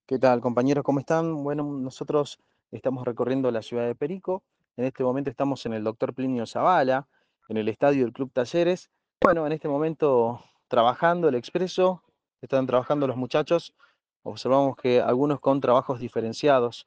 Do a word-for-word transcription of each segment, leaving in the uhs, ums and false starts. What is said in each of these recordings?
¿Qué tal, compañeros? ¿Cómo están? Bueno, nosotros estamos recorriendo la ciudad de Perico. En este momento estamos en el Doctor Plinio Zavala, en el estadio del Club Talleres. Bueno, en este momento trabajando el expreso, están trabajando los muchachos. Observamos que algunos con trabajos diferenciados,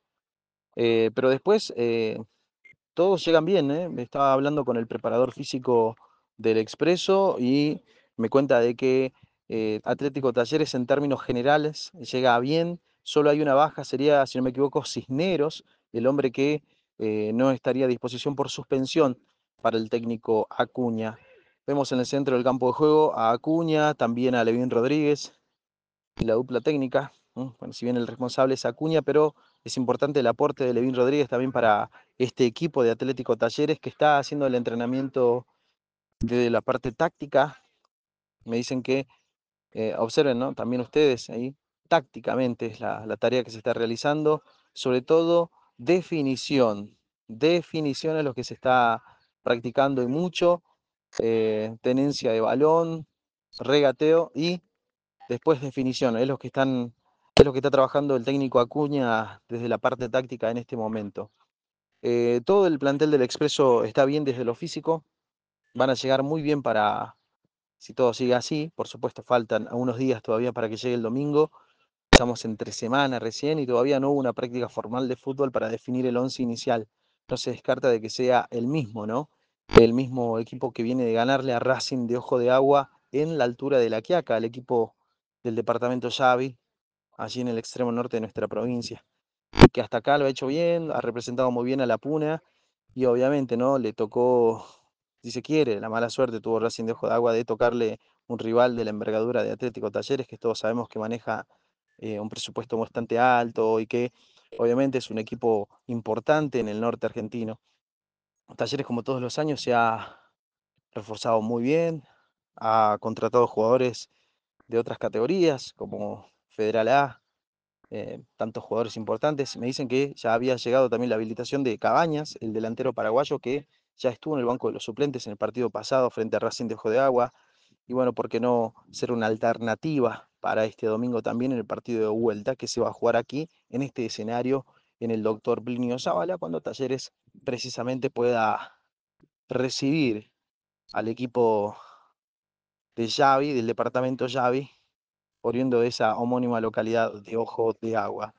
eh, pero después eh, todos llegan bien, ¿eh? Me estaba hablando con el preparador físico del Expreso y me cuenta de que eh, Atlético Talleres en términos generales llega bien. Solo hay una baja, sería, si no me equivoco, Cisneros, el hombre que eh, no estaría a disposición por suspensión para el técnico Acuña. Vemos en el centro del campo de juego a Acuña, también a Levín Rodríguez y la dupla técnica. ¿No? Bueno, si bien el responsable es Acuña, pero es importante el aporte de Levín Rodríguez también para este equipo de Atlético Talleres que está haciendo el entrenamiento desde la parte táctica. Me dicen que eh, observen, ¿no? También ustedes ahí, tácticamente es la, la tarea que se está realizando, sobre todo definición. Definición es lo que se está practicando y mucho, eh, tenencia de balón, regateo y después definición, es lo que están, es lo que está trabajando el técnico Acuña desde la parte táctica en este momento. Eh, todo el plantel del Expreso está bien desde lo físico, van a llegar muy bien para, si todo sigue así, por supuesto faltan unos días todavía para que llegue el domingo, estamos entre semana recién y todavía no hubo una práctica formal de fútbol para definir el once inicial. No se descarta de que sea el mismo, ¿no? El mismo equipo que viene de ganarle a Racing de Ojo de Agua en la altura de La Quiaca, el equipo del departamento Xavi, allí en el extremo norte de nuestra provincia, y que hasta acá lo ha hecho bien, ha representado muy bien a la Puna, y obviamente, ¿no? Le tocó, si se quiere, la mala suerte tuvo Racing de Ojo de Agua de tocarle un rival de la envergadura de Atlético Talleres, que todos sabemos que maneja eh, un presupuesto bastante alto y que obviamente es un equipo importante en el norte argentino. Talleres, como todos los años, se ha reforzado muy bien, ha contratado jugadores de otras categorías, como Federal A, eh, tantos jugadores importantes. Me dicen que ya había llegado también la habilitación de Cabañas, el delantero paraguayo que ya estuvo en el banco de los suplentes en el partido pasado frente a Racing de Ojo de Agua. Y bueno, ¿por qué no ser una alternativa para este domingo también en el partido de vuelta que se va a jugar aquí, en este escenario, en el Doctor Plinio Zavala, cuando Talleres precisamente pueda recibir al equipo de Xavi, del departamento Xavi, oriundo de esa homónima localidad de Ojo de Agua?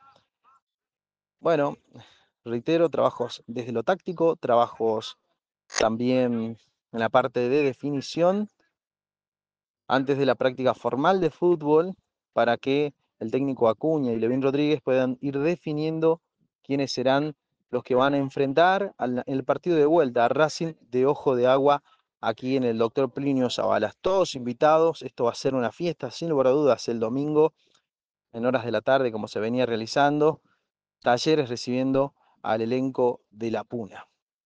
Bueno, reitero, trabajos desde lo táctico, trabajos también en la parte de definición antes de la práctica formal de fútbol para que el técnico Acuña y Levín Rodríguez puedan ir definiendo quiénes serán los que van a enfrentar al, el partido de vuelta a Racing de Ojo de Agua aquí en el Doctor Plinio Zavalas. Todos invitados, esto va a ser una fiesta sin lugar a dudas el domingo en horas de la tarde como se venía realizando, Talleres recibiendo al elenco de La Puna.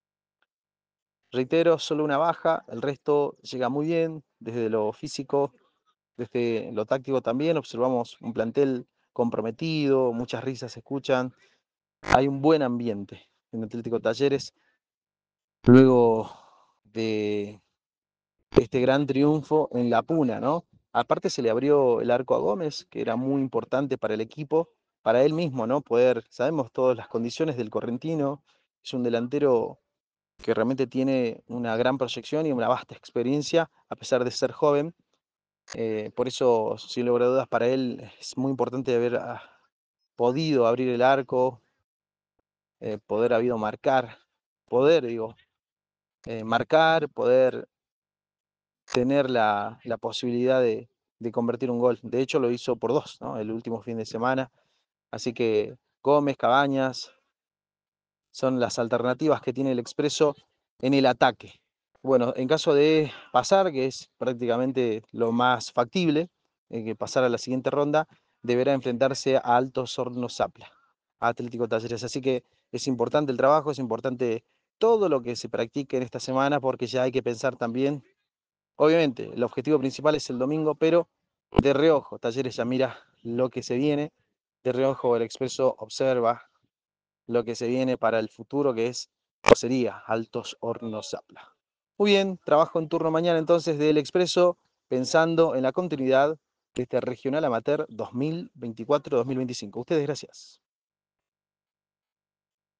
Reitero, solo una baja, el resto llega muy bien, desde lo físico, desde lo táctico también, observamos un plantel comprometido, muchas risas se escuchan, hay un buen ambiente en Atlético Talleres, luego de este gran triunfo en La Puna, ¿no? Aparte se le abrió el arco a Gómez, que era muy importante para el equipo, para él mismo, ¿no? Poder, sabemos todas las condiciones del correntino, es un delantero que realmente tiene una gran proyección y una vasta experiencia, a pesar de ser joven. Eh, por eso, sin lugar a dudas, para él es muy importante haber ah, podido abrir el arco, eh, poder habido marcar, poder, digo, eh, marcar, poder tener la, la posibilidad de, de convertir un gol. De hecho, lo hizo por dos, ¿no? El último fin de semana. Así que Gómez, Cabañas, son las alternativas que tiene el Expreso en el ataque. Bueno, en caso de pasar, que es prácticamente lo más factible, eh, que pasar a la siguiente ronda, deberá enfrentarse a Altos Hornos Zapla, a Atlético Talleres. Así que es importante el trabajo, es importante todo lo que se practique en esta semana, porque ya hay que pensar también, obviamente, el objetivo principal es el domingo, pero de reojo, Talleres ya mira lo que se viene, de reojo el Expreso observa lo que se viene para el futuro, que es, o sería, Altos Hornos Zapla. Muy bien, trabajo en turno mañana entonces del Expreso, pensando en la continuidad este Regional Amateur dos mil veinticuatro-dos mil veinticinco. Ustedes, gracias.